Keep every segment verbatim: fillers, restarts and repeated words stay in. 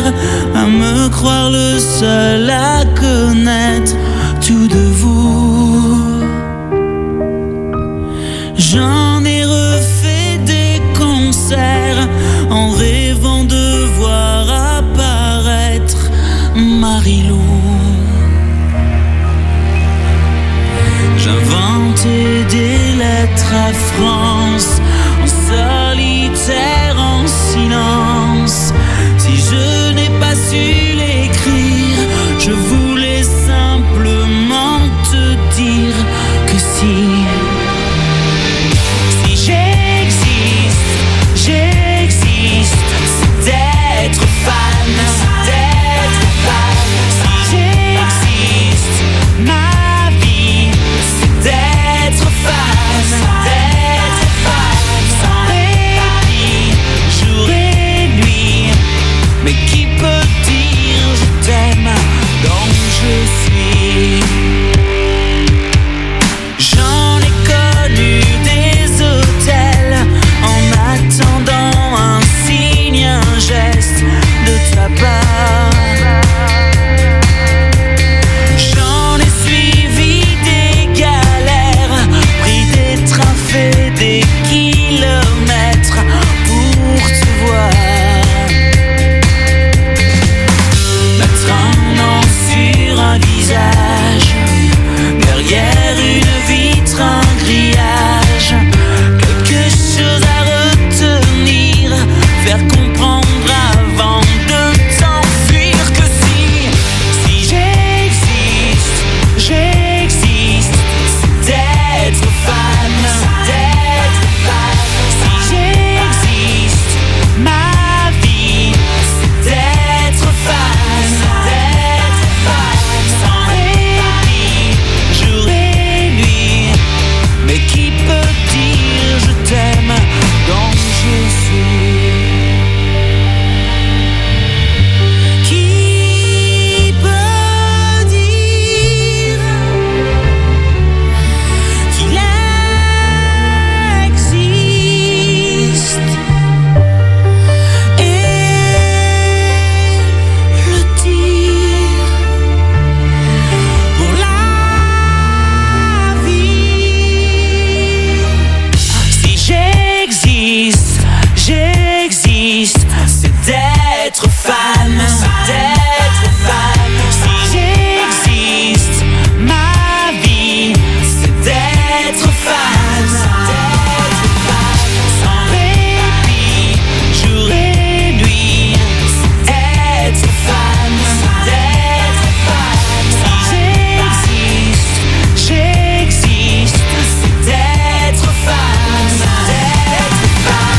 faire, à me croire le seul à connaître tout de vous. J'en ai refait des concerts en rêvant de voir apparaître Marie-Lou. J'inventais des lettres à France, en solitaire, en silence. Si je n'ai pas su l'écrire, je voulais simplement te dire que si. Si j'existe, j'existe, c'est d'être fan, c'est d'être fan. Si j'existe, ma vie, c'est d'être fan, d'être fan, sans répit, jour et nuit. Mais qui peut dire je t'aime, donc je suis. J'en ai connu des hôtels en attendant un signe, un geste de ta part. J'en ai suivi des galères, pris des trains, fait des kilomètres pour te voir. Mettre un nom sur un visage, derrière une vitre, un grillage, quelque chose à retenir, faire comprendre avant de t'enfuir que si, si j'existe, j'existe, c'est d'être fan, d'être fan. Si j'existe, ma vie, c'est d'être fan, d'être fan, sans répit, jour et nuit. Mais qui peut dire je t'aime, donc je suis. Qui peut dire qu'il existe et le dire pour la vie. Si j'existe, j'existe, c'est d'être fan, d'être fan. Si j'existe, ma vie, c'est d'être fan, d'être fan, sans répit, jour et nuit, c'est d'être fan, d'être fan. Si j'existe, j'existe, c'est d'être fan, d'être fan.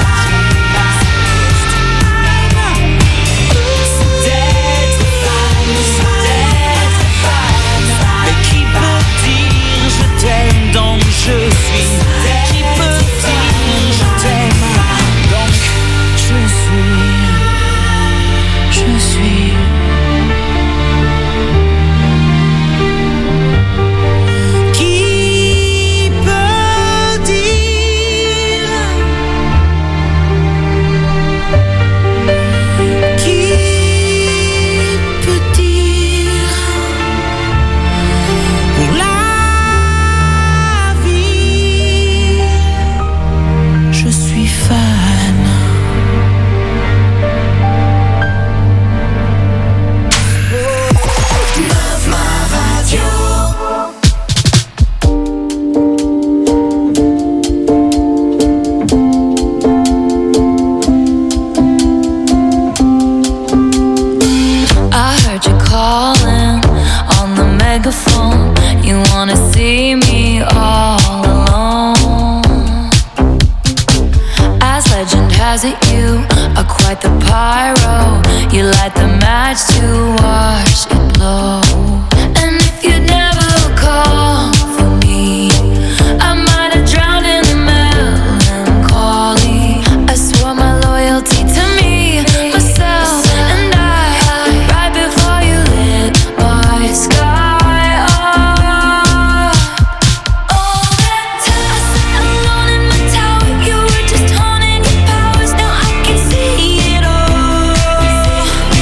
C'est d'être fan, d'être fan. Mais qui peut dire je t'aime, donc je suis. Qui peut dire je t'aime, donc je suis. Je suis. Qui peut dire, qui peut dire pour la vie, je suis fan. Love my radio. I heard you calling on the megaphone. You wanna see me all alone. As legend has it, you are quite the pyro. You light the match to watch it blow. And if you'd never call for me, I might have drowned in the melancholy. I swore my loyalty to me, myself, and I, right before you lit my sky up. All that time I sat alone in my tower, you were just honing your powers. Now I can see it all.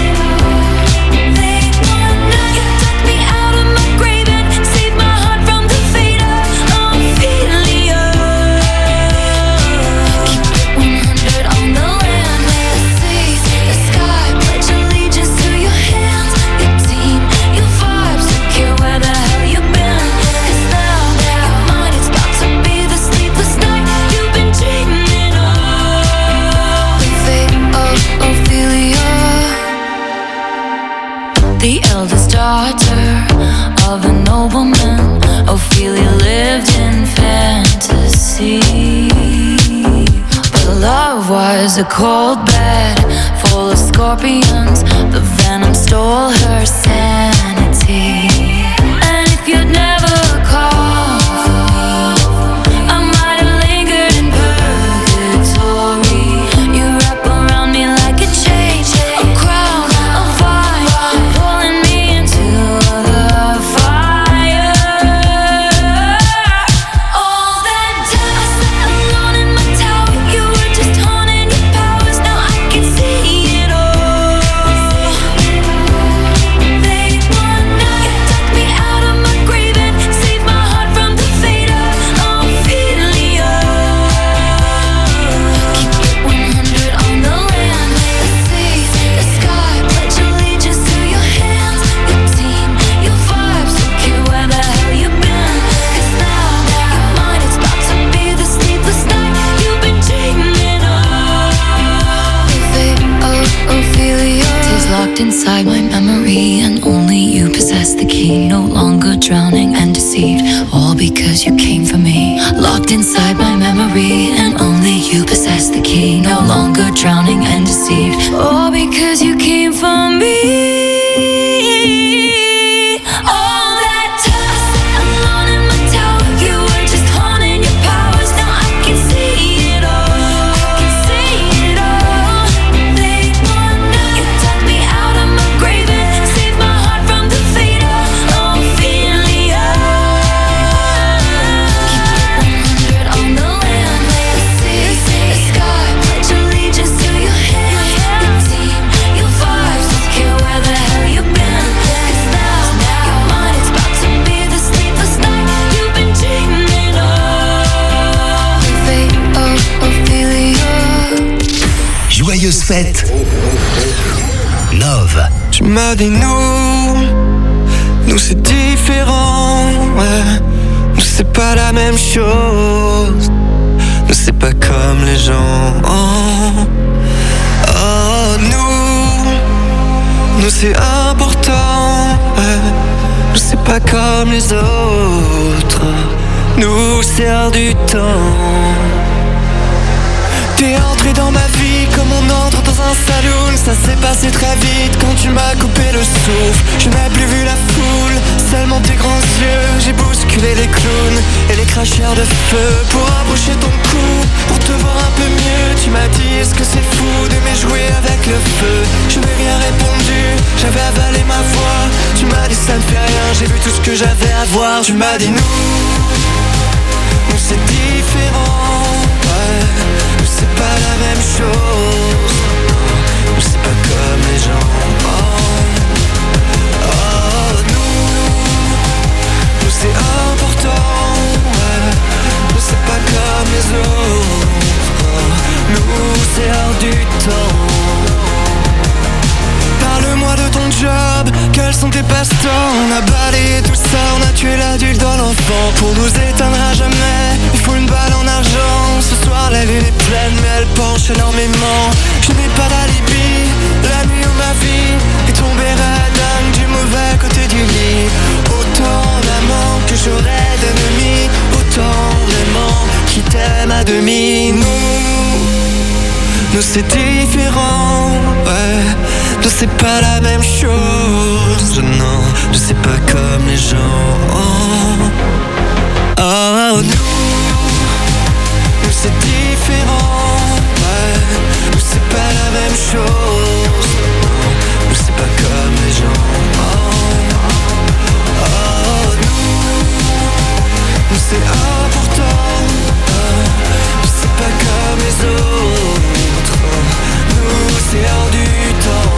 was a cold bed full of scorpions. The venom stole her sanity. And if you'd never called for me, I might have lingered in purgatory. You wrap around me like a chain, a crown, a vine, pulling me into the fire. All that time I sat alone in my tower, you were just honing your powers. Now I can see it all. They want now you dug me out of my grave and saved my heart from the fate of Ophelia. Keep it one hundred on the land, the sea, the sky. Pledge allegiance to your hands, your team, your vibes. Don't care where the hell you've been, 'cause now your mind is about to be the sleepless night you've been dreaming of. The fate of Ophelia is locked inside my memory, and only you possess the key. No longer drowning and deceived, all because you came for me. Locked inside my memory, and only you possess the key. No longer drowning and deceived, all because you came for me. All that time I sat alone in my tower, you were just honing your powers. Now I can see it all. I can see it all. They want now you dug me out of my grave and saved my heart from the fate of Ophelia. Keep it one hundred on the land, the sea, the sky. Pledge allegiance to your hands, your team, your vibes. Don't care where the hell you've been, 'cause now your mind is about to be the sleepless night you've been dreaming of. The fate of Ophelia. Joyeuse fête. Nove. Tu m'as dit nous, nous c'est différent, ouais. Nous c'est pas la même chose, nous c'est pas comme les gens. Oh, oh nous, nous c'est important, ouais. Nous c'est pas comme les autres, nous sert du temps. T'es entré dans ma vie comme on entre dans un saloon. Ça s'est passé très vite quand tu m'as coupé le souffle. Je n'ai plus vu la foule, seulement tes grands yeux. J'ai bousculé les clowns et les cracheurs de feu pour embaucher ton cou, pour te voir un peu mieux. Tu m'as dit est-ce que c'est fou d'aimer jouer avec le feu. Je n'ai rien répondu, j'avais avalé ma voix. Tu m'as dit ça ne fait rien, j'ai vu tout ce que j'avais à voir. Tu m'as dit nous, nous c'est différent, ouais. Nous c'est pas la même chose, nous c'est pas comme les gens. Oh, oh nous, nous c'est important, ouais. Nous c'est pas comme les autres, nous c'est hors du temps. Parle-moi de ton job, quels sont tes passe-temps. On a balayé tout ça, on a tué l'adulte dans l'enfant. Pour nous éteindre à jamais, il faut une balle en argent. Ce soir la lune est pleine mais elle penche énormément. Je n'ai pas d'alibi, la nuit où ma vie est tombée dingue du mauvais côté du lit. Autant d'amants que j'aurais d'ennemis, autant d'aimants qui t'aiment à demi. Nous, nous c'est différent, ouais. Nous c'est pas la même chose, non, je sais pas comme les gens. Oh, oh nous, nous c'est différent, ouais. Nous c'est pas la même chose, non, nous c'est pas comme les gens. Oh, oh nous, nous c'est important, ouais. Nous c'est pas comme les autres, nous c'est hors du temps.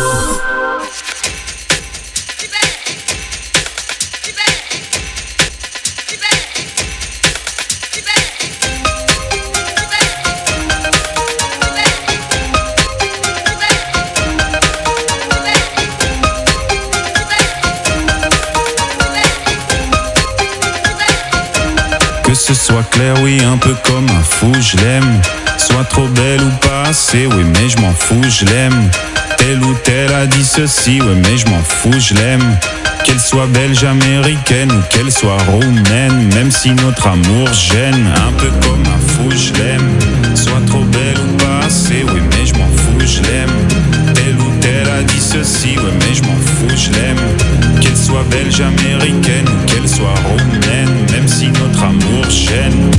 Que ce soit clair, oui, un peu comme un fou, je l'aime. Soit trop belle ou pas assez, oui, mais je m'en fous, je l'aime. Telle ou telle a dit ceci, oui, mais je m'en fous, je l'aime. Qu'elle soit belge, américaine ou qu'elle soit roumaine, même si notre amour gêne, un peu comme un fou, je l'aime. Soit trop belle ou pas assez, oui, mais je m'en fous, je l'aime. Telle ou telle a dit ceci, oui, mais je m'en fous, je l'aime. Qu'elle soit belge, américaine ou qu'elle soit roumaine, même si notre amour gêne.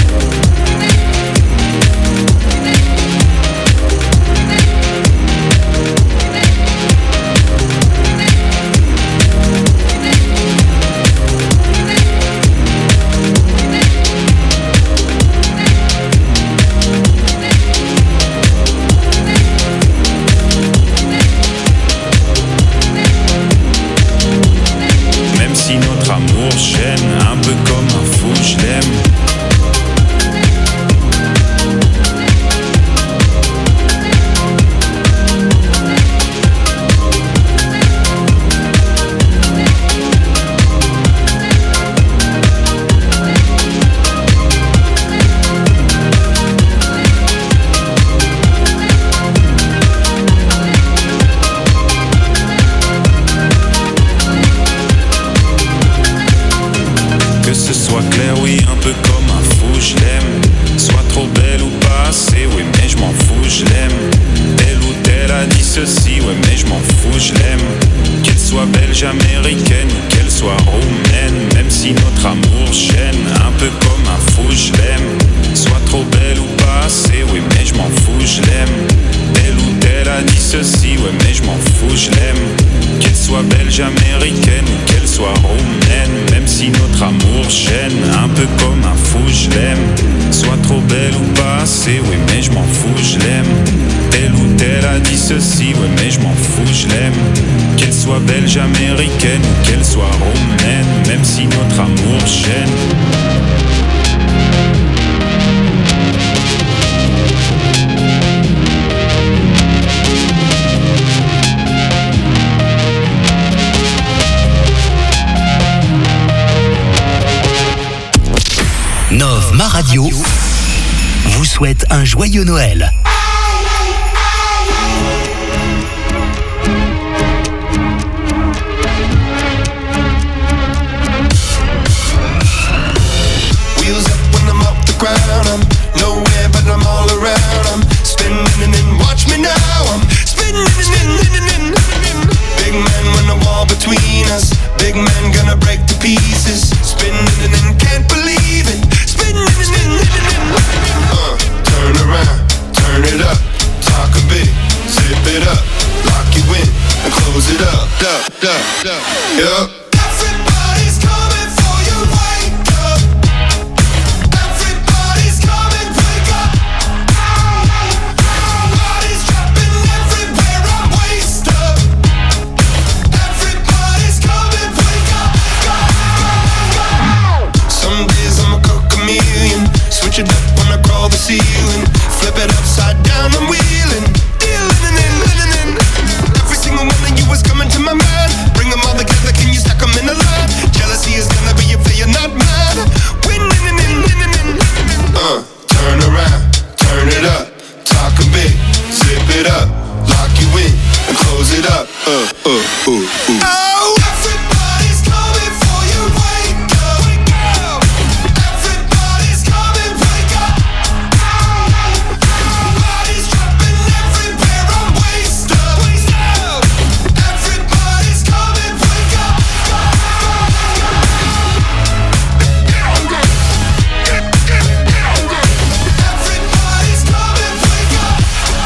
Amour gêne, un peu comme un fou, je l'aime. Américaine ou qu'elle soit roumaine, même si notre amour gêne, un peu comme un fou, je l'aime. Soit trop belle ou pas assez, oui, mais je m'en fous, je l'aime. Telle ou telle a dit ceci, oui, mais je m'en fous, je l'aime. Qu'elle soit belge, américaine ou qu'elle soit roumaine, même si notre amour gêne, un peu comme un fou, je l'aime. Soit trop belle ou pas assez, oui, mais je m'en fous, je l'aime. Telle ou telle a dit ceci, oui, mais je m'en fous, je l'aime. Qu'elle soit belge, américaine ou qu'elle soit roumaine, même si notre amour gêne. Nov Ma Radio vous souhaite un joyeux Noël. I'm nowhere but I'm all around. I'm spinning and watch me now. I'm spinning and big man when the wall between us. Big man gonna break to pieces. Spinning and can't believe it. Spinning and uh, turn around, turn it up, talk a bit, zip it up, lock you in and close it up, up, up, up. Yup. Everybody's coming for you. Wake up. Switch it up when I crawl the ceiling. Flip it upside down, I'm wheeling. Dealing in, every single one of you is coming to my mind. Bring them all together, can you stack them in a line? Jealousy is gonna be if they are not mine. Winning, uh, turn around, turn it up, talk a bit, zip it up, lock you in, and close it up. Uh, uh, uh, uh. Oh, everybody's coming for you. Wake up, wake up. Everybody's coming, wake up. Bodies dropping everywhere. I'm waist up, waist up. Everybody's coming, wake up. Everybody's coming, wake up.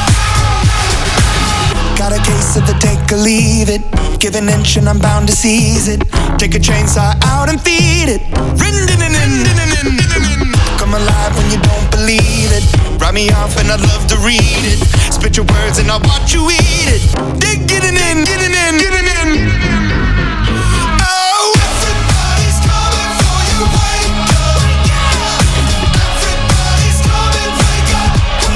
Got a case of the take or leave it. Give an inch and I'm bound to seize it. Take a chainsaw out and feed it. Rin din din din din din din. Come come alive when you don't believe it. Write me off and I'd love to read it. Spit your words and I'll watch you eat it. Dig getting in, getting in, getting in. Oh, everybody's coming for you. Wake up. Everybody's coming. Wake up.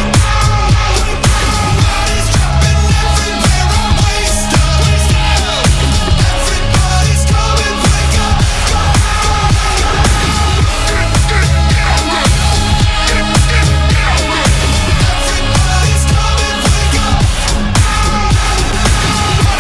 Everybody's jumping everywhere. I'm wasted. Everybody's coming. Wake up. Everybody's coming. Wake up.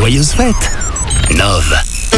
joyeuses fêtes. Nove.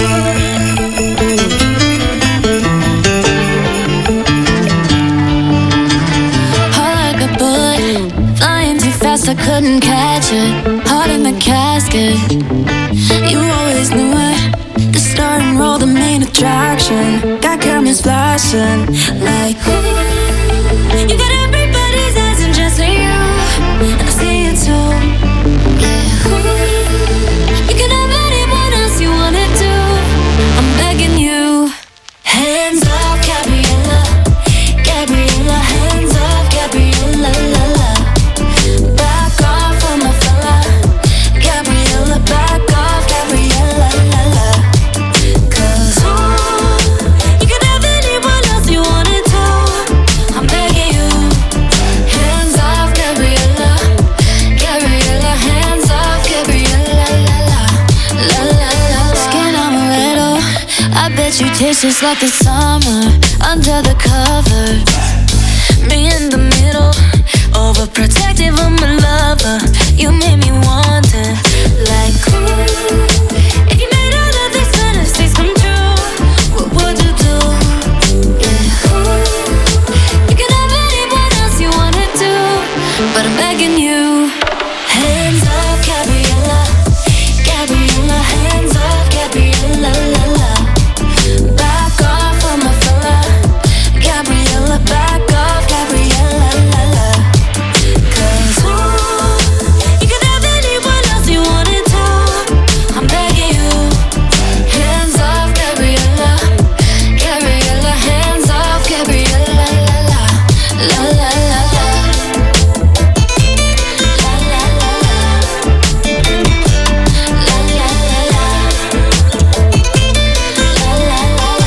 I couldn't catch it, heart in the casket. You always knew it, the star and roll, the main attraction. Got cameras flashing like ooh. You got everybody's eyes and just you, and I see it too. Yeah, ooh. You can have anyone else you wanna do. I'm begging you. Hands off, Gabriella, Gabriella. Hands off, Gabriella, la la. Back off from my fella, Gabriella. Back off, Gabriella, la la. 'Cause ooh, you can have anyone else you wanna do. I'm begging you. Hands off, Gabriella, Gabriella. Hands off, Gabriella, la la, la la la. Skin amaretto, I bet you taste just like the summer under the covers. Me in the middle, overprotective of my lover. You made me want it, like ooh. If you made all of these fantasies come true, what would you do? Yeah, ooh. You can have anyone else you wanna do, but I'm begging you. Hands off, Gabriella, Gabriella. Hands off, Gabriella, la la. Back off from my fella, Gabriella. Back off, Gabriella, la la. 'Cause ooh, you can have anyone else you wanna do. I'm begging you. Hands off, Gabriella, Gabriella. Hands off, Gabriella, la la, la la la la. La la la la. La la la la. La la la la.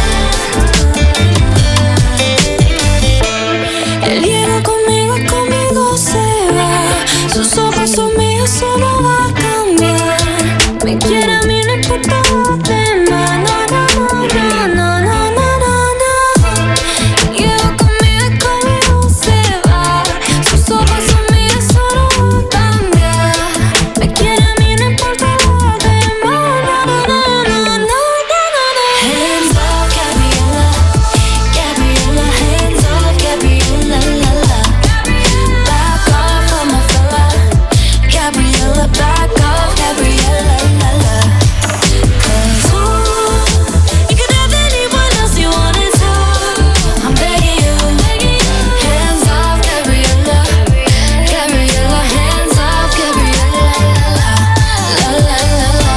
El hielo conmigo, conmigo se va. Sus ojos son míos, eso no va a cambiar. Me quiere a mí, no importa lo demás. No, no, no, no, no, no, no, no. El hielo conmigo, conmigo se va. Sus ojos son míos, eso no va a cambiar. Me quiere a mí, no importa lo demás. No, no, no, no, no, no, no, no. Hands off, Gabriella, Gabriella. Hands off, Gabriella, la la. Back off from my fella, Gabriella. Back off, Gabriella, la la. 'Cause ooh, you can have anyone else you wanna do. I'm begging you. Hands off, Gabriella, Gabriella. Hands off, Gabriella, la la, la la la la.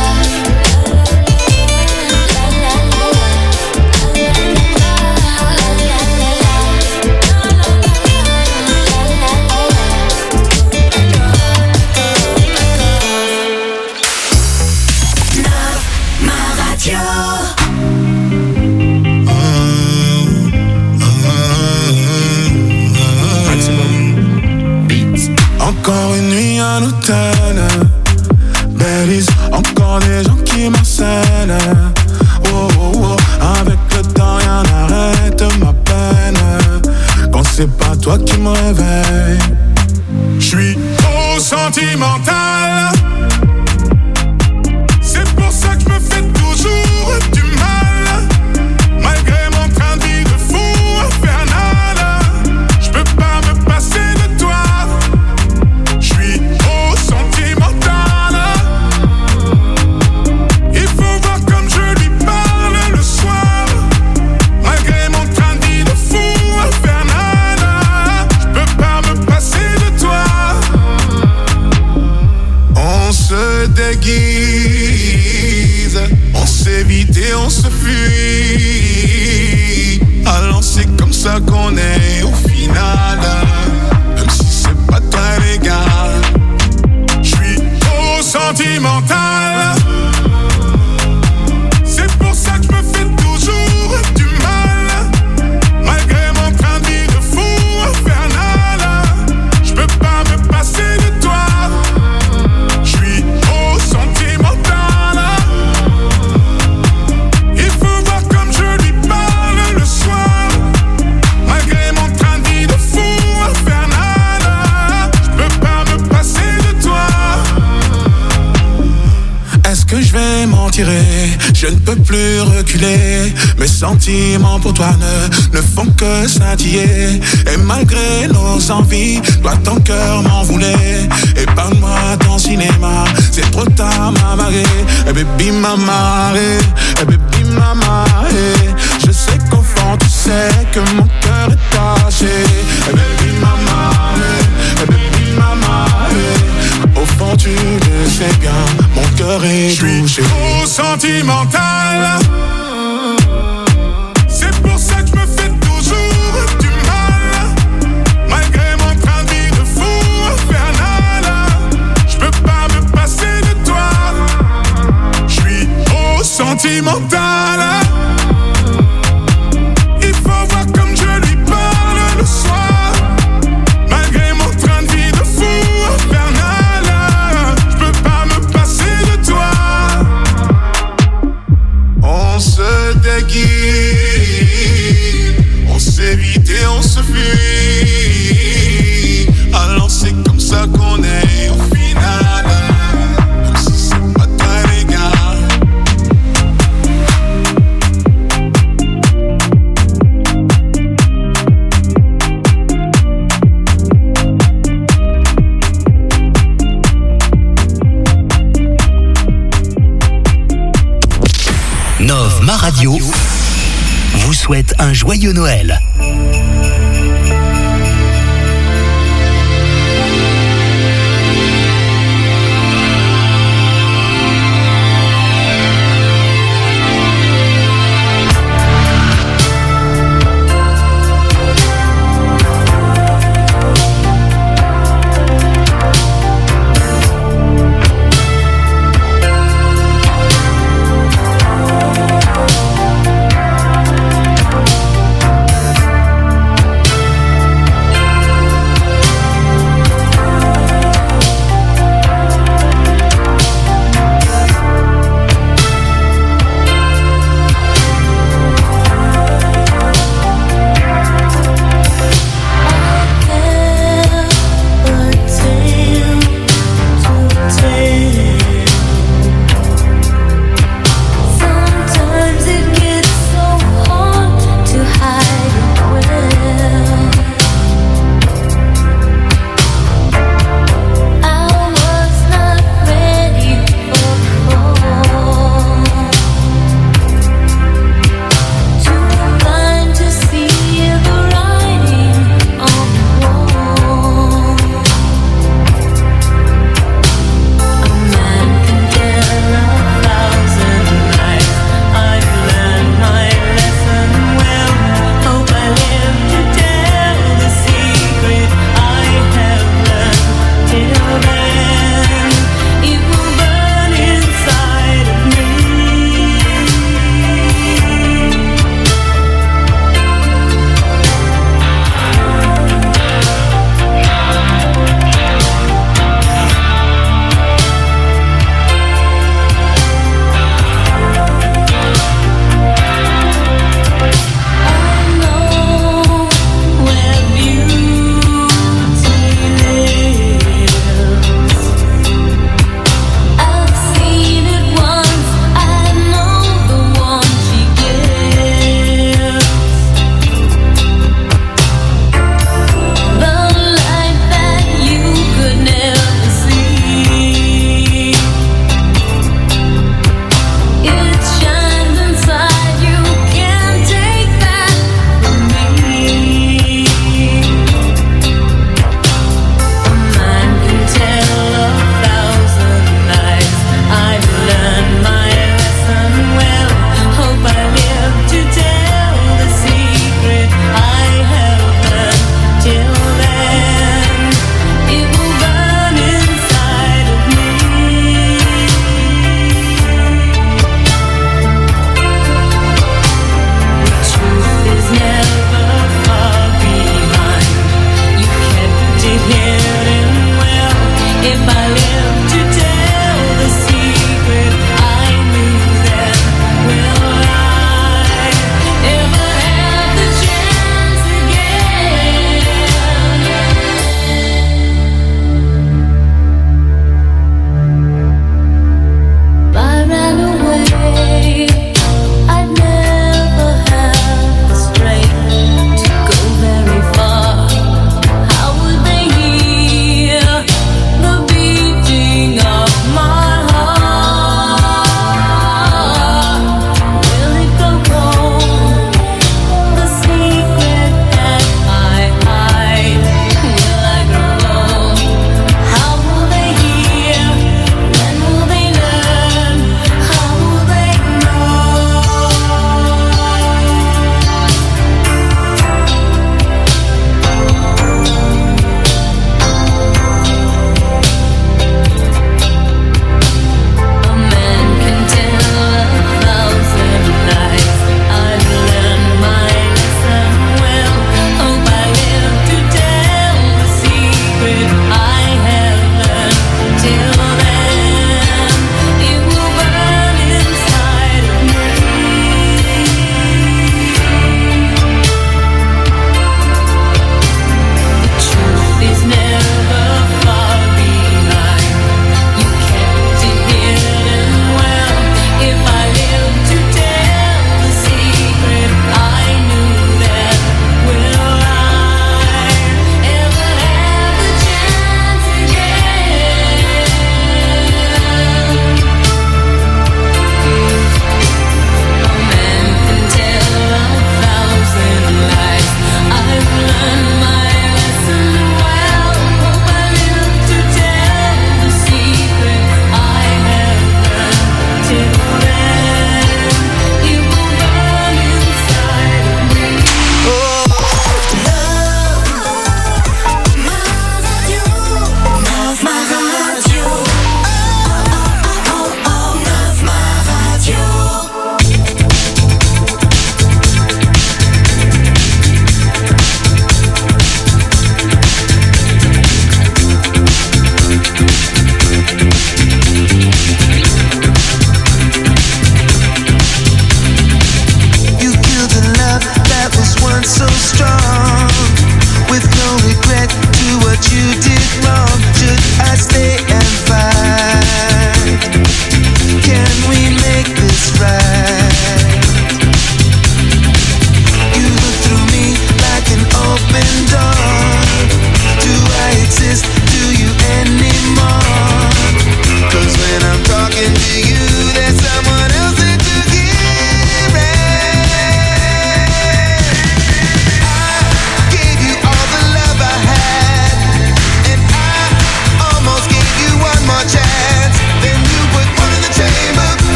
La la la la. Encore une nuit à l'hôtel, Belize, encore des gens qui m'enseignent. Oh, oh, oh. Avec le temps rien n'arrête ma peine. Quand c'est pas toi qui me réveille, j'suis trop sentimental. C'est pour ça que je me fais toujours du mal. Malgré mon train de vie de fou infernal, j'peux pas me passer de toi. J'suis trop sentimental. Il faut voir comme je lui parle le soir. Malgré mon train de vie de fou infernal, j'peux pas me passer de toi. On se déguise, on s'évite et on se fuit. Alors c'est comme ça qu'on est au final. Même si c'est pas très légal, j'suis trop sentimental. C'est pour ça que je me fais toujours du mal. Malgré mon train de vie de fou infernal, j'peux pas me passer de toi. J'suis trop sentimental. Il faut voir comme je lui parle le soir. Malgré mon train de vie de fou infernal, j'peux pas me passer de toi. que je vais m'en tirer. Je ne peux plus reculer. Mes sentiments pour toi ne, ne font que scintiller. Et malgré nos envies, toi ton cœur m'en voulait. Épargne-moi ton cinéma, c'est trop tard m'a marré. Eh baby m'a marré, eh baby m'a marré. Je sais qu'au fond tu sais que mon cœur est taché. Eh baby m'a marré, eh baby m'a marré. Au fond tu le sais bien, mon cœur est touché. Je suis trop sentimental. C'est pour ça que je me fais toujours du mal. Malgré mon train de vie de fou infernal, je peux pas me passer de toi. Je suis trop sentimental. Il faut voir comme je lui parle le soir. Malgré mon train de vie de fou infernal, je peux pas me passer de toi. On se déguise, on s'évite et on se fuit. Alors c'est comme ça qu'on est au final, même si c'est pas très légal. Nov Ma Radio vous souhaite un joyeux Noël.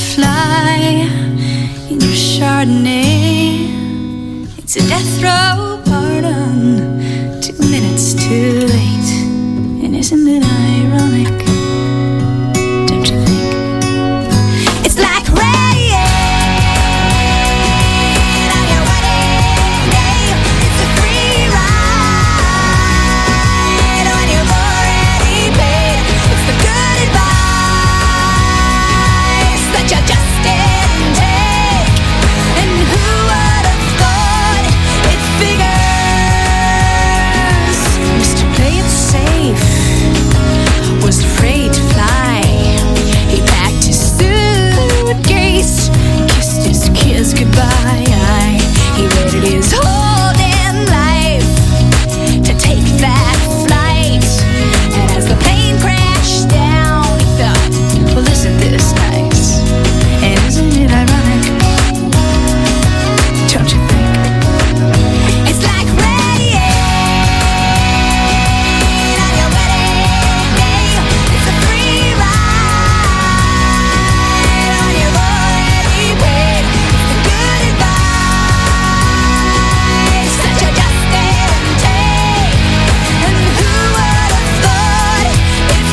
fly in your Chardonnay. It's a death row pardon, two minutes too late. And isn't it ironic? Don't you think? It's like rain on your wedding day. It's a free ride when you've already paid. It's the good advice that you just didn't take. And who would have thought it figures? Mister Play It Safe was afraid to fly. He packed his suitcase, kissed his kids goodbye. He waited his whole damn life to take that flight. And as the plane crashed down, he thought, well, isn't this nice? And isn't it ironic? Don't you think? It's like rain on your wedding day. It's a free ride when you've already paid. It's the good advice that you just didn't take. And who would have thought it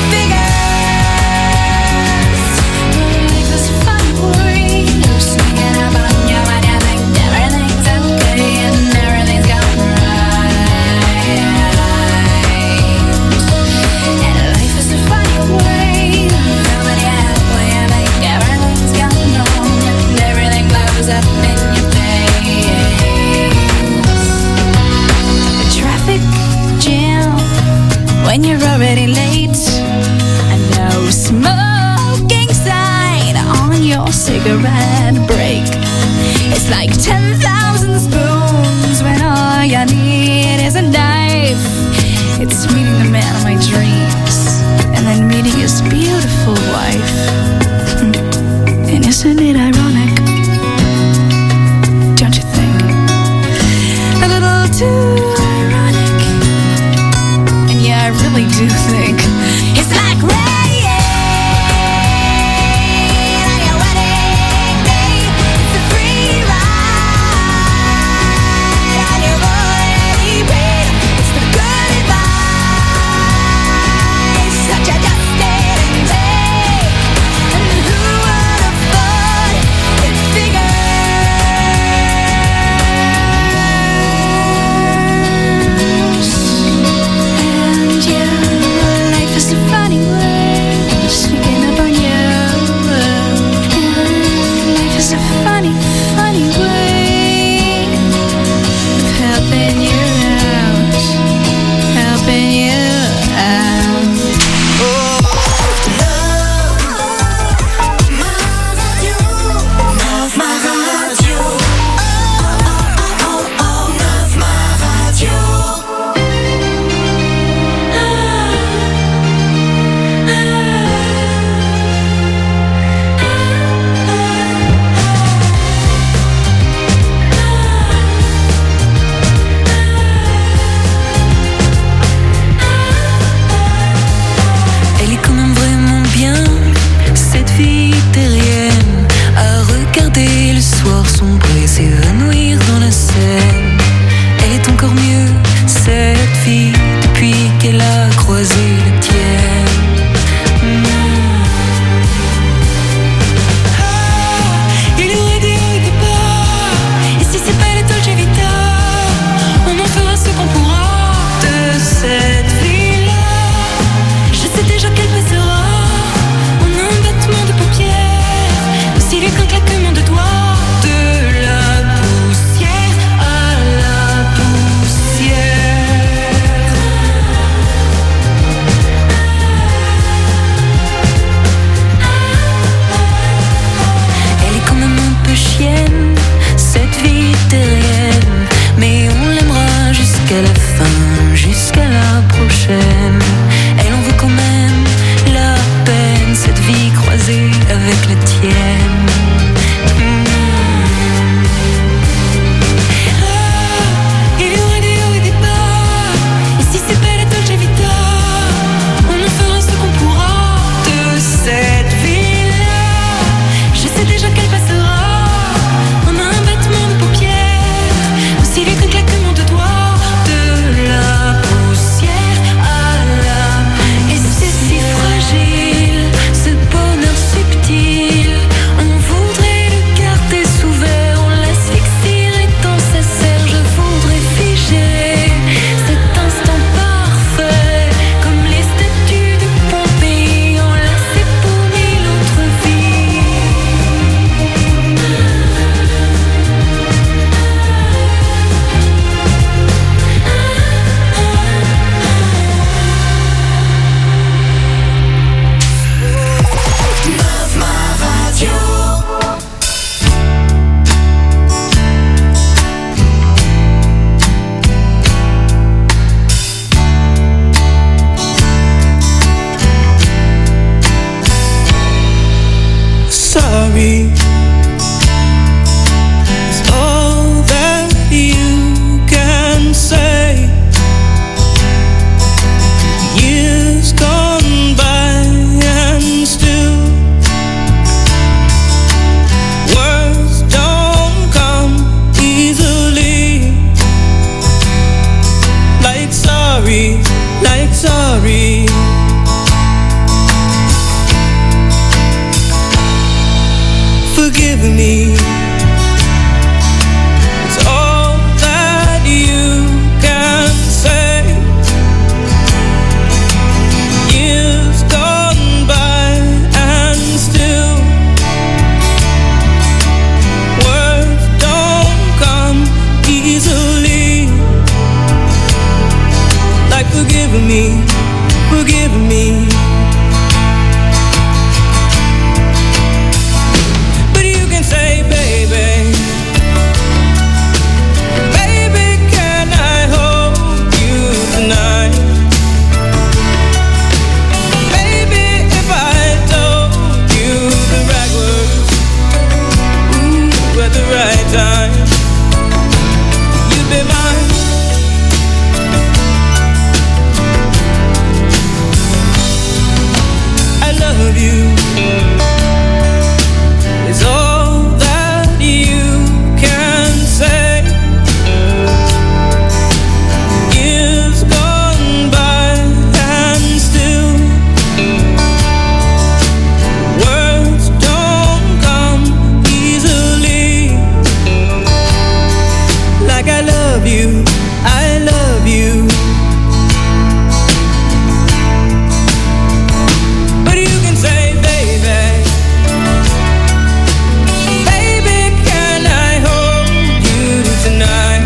figures? Life is a funny way of sneaking up on you when you think everything's okay and everything's going right. And life is a funny way of filling you up when you think everything's going wrong and everything blows up in your face. A traffic jam when you're already late, and no smoking sign on your cigarette break. It's like ten thousand spoons when all you need is a knife. It's meeting the man of my dreams and then meeting his beautiful wife. Hmm. And isn't it ironic? Don't you think? A little too ironic. And yeah, I really do think it's like rain on your wedding day. It's a free ride when you've already paid. It's the good advice that you just didn't take. And who would have thought it figures? And you is all that you can say. Years gone by and still words don't come easily. Like sorry, like sorry. Forgive me. It's all that you can say. Years gone by and still words don't come easily. Like forgive me, forgive me. But you can say, baby, baby, can I hold you tonight? Baby, if I told you the right words, ooh, at the right time, you'd be mine. I love you. It's all that you can say. Years gone by and still words don't come easily. Like I love you, I love you. But you can say, baby, baby, can I hold you tonight?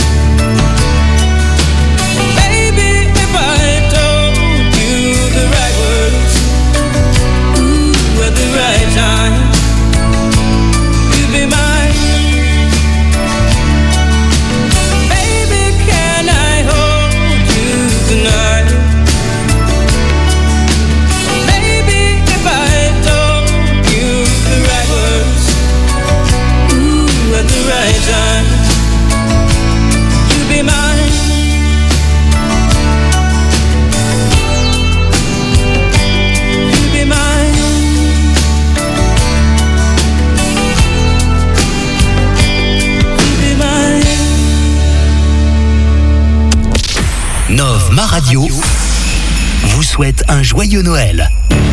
Baby, if I told you the right words, ooh, at the right time, you'd be mine. Baby, can I hold you tonight? Baby, if I told you the right words, ooh, at the right time, you'd be mine. You'd be mine. You'd be mine. Nov Ma Radio vous souhaite un joyeux Noël.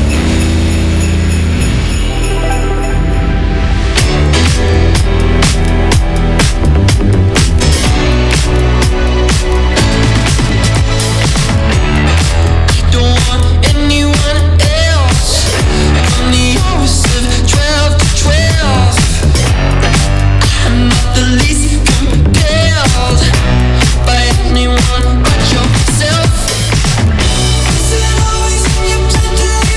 Don't want anyone else. I'm the hours of twelve to twelve. I'm not the least compelled by anyone but yourself. Is it always in your plan to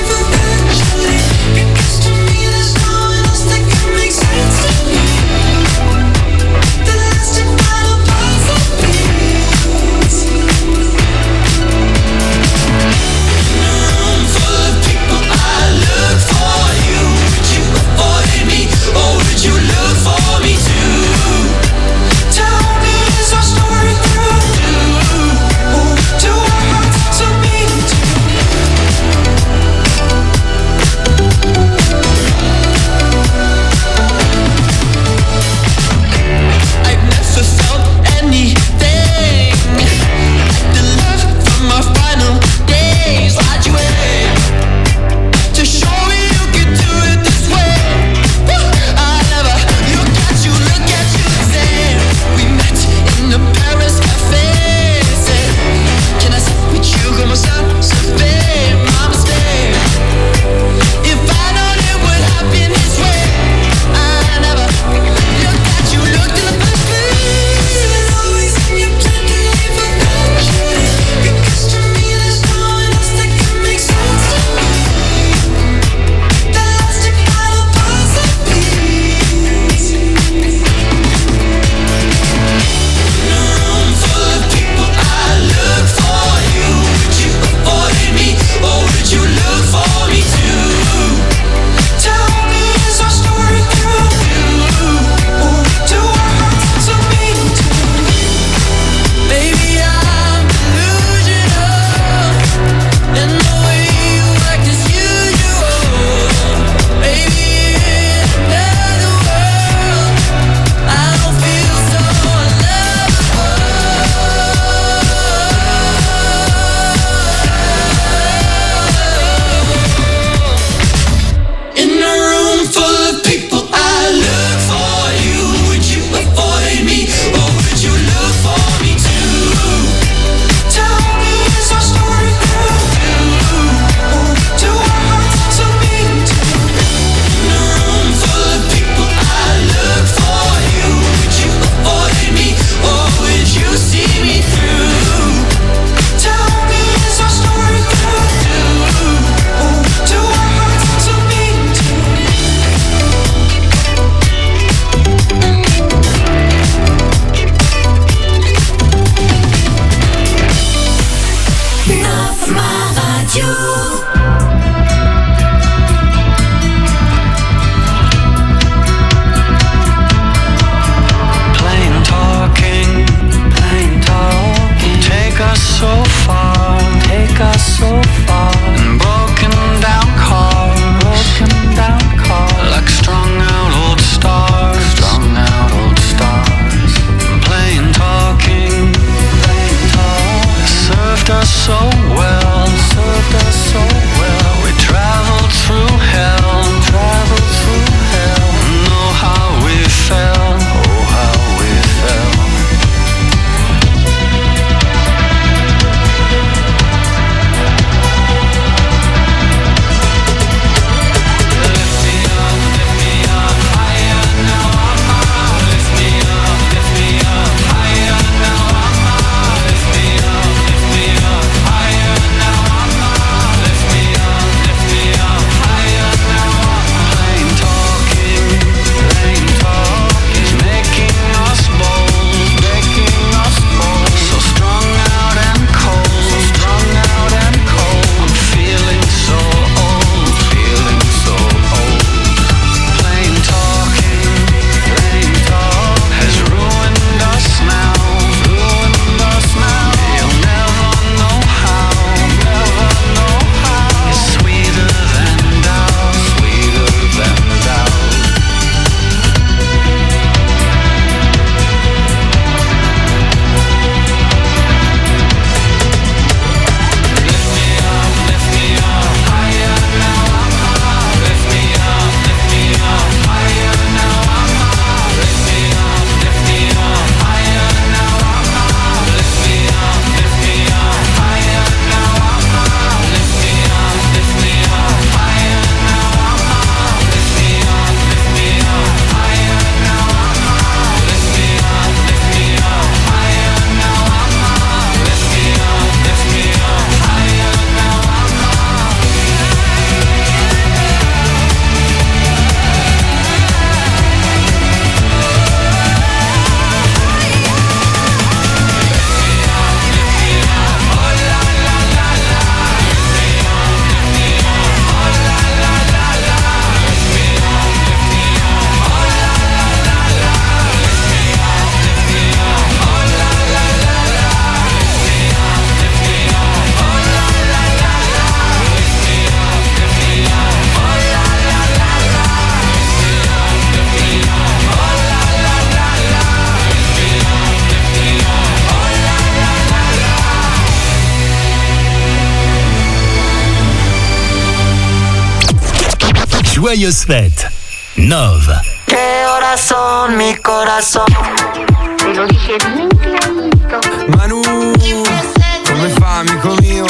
joyeuses fêtes. Nove. Que corazón, mi corazón. Te lo dije bien clarito. Manu, come fa, amico mio?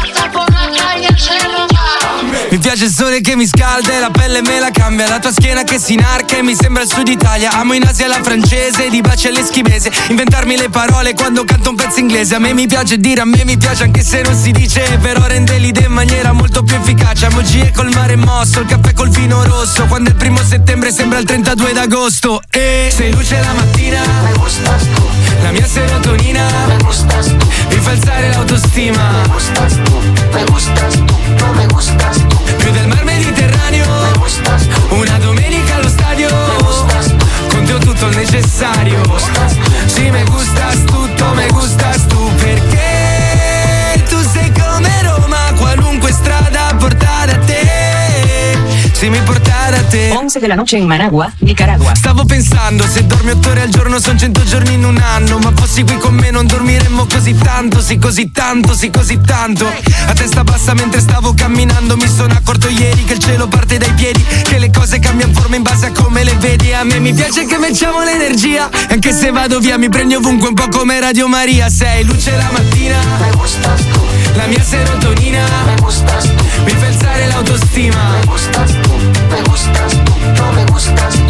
Mi piace il sole che mi scalda e la pelle me la cambia. La tua schiena che si inarca e mi sembra il sud Italia. Amo in Asia la francese, di baci all'eschimese. Inventarmi le parole quando canto un pezzo inglese. A me mi piace dire, a me mi piace anche se non si dice. Però rende l'idea in maniera molto più efficace. Emoji col mare mosso, il caffè col vino rosso. Quando è il primo settembre sembra il trentadue d'agosto. E sei luce la mattina, Me gustas tú, la mia serotonina me gustas tú, mi fa alzare l'autostima. me gustas tú, me gustas tú, no me gustas tú, Più del mar Mediterraneo, me gustas tú, una domenica allo stadio. me gustas tú, Con te ho tutto il necessario. Sì, me gustas tutto, me gustas tu. Perché tu sei come Roma, qualunque strada porta da te. Sì, mi porta da te. once de la noche en Managua, Nicaragua. Stavo pensando, se dormi otto ore al giorno son cento giorni in un anno. Ma fossi qui con me non dormiremmo così tanto. Sì, così tanto, sì, così tanto. A testa bassa mentre stavo camminando mi sono accorto ieri che il cielo parte dai piedi, che le cose cambiano forma in base a come le vedi. A me mi piace che mettiamo l'energia, anche se vado via mi prendi ovunque un po' come Radio Maria. Sei luce la mattina, me gustas tú, la mia serotonina me gustas tú, mi fa alzare l'autostima. me gustas tú, me gustas tú, no me gustas tú,